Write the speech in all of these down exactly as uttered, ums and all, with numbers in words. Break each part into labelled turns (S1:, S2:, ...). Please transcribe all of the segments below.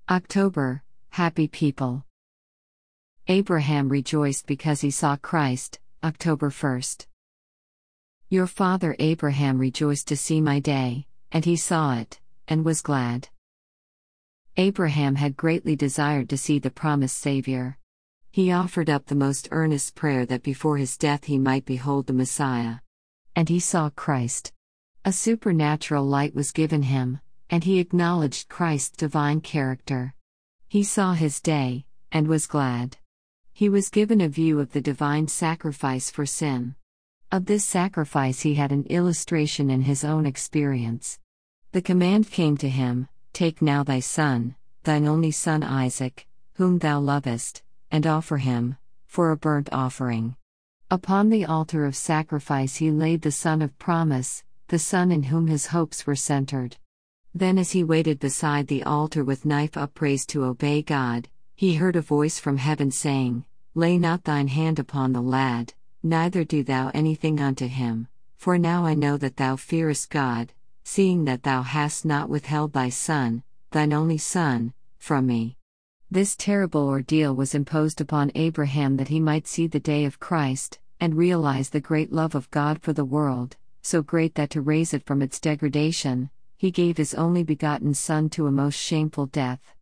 S1: October, happy people. Abraham rejoiced because he saw Christ, October first. Your father Abraham rejoiced to see my day, and he saw it, and was glad. Abraham had greatly desired to see the promised Savior. He offered up the most earnest prayer that before his death he might behold the Messiah. And he saw Christ. A supernatural light was given him, and he acknowledged Christ's divine character. He saw his day, and was glad. He was given a view of the divine sacrifice for sin. Of this sacrifice he had an illustration in his own experience. The command came to him, "Take now thy son, thine only son Isaac, whom thou lovest, and offer him, for a burnt offering." Upon the altar of sacrifice he laid the son of promise, the son in whom his hopes were centered. Then as he waited beside the altar with knife upraised to obey God, he heard a voice from heaven saying, "Lay not thine hand upon the lad, neither do thou anything unto him, for now I know that thou fearest God, seeing that thou hast not withheld thy son, thine only son, from me." This terrible ordeal was imposed upon Abraham that he might see the day of Christ, and realize the great love of God for the world, so great that to raise it from its degradation, he gave his only begotten son to a most shameful death.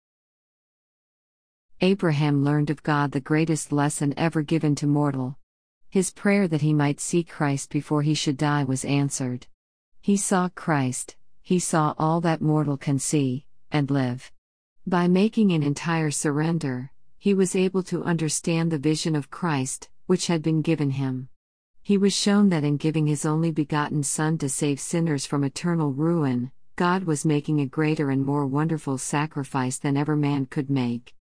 S1: Abraham learned of God the greatest lesson ever given to mortal. His prayer that he might see Christ before he should die was answered. He saw Christ, he saw all that mortal can see, and live. By making an entire surrender, he was able to understand the vision of Christ, which had been given him. He was shown that in giving his only begotten Son to save sinners from eternal ruin, God was making a greater and more wonderful sacrifice than ever man could make.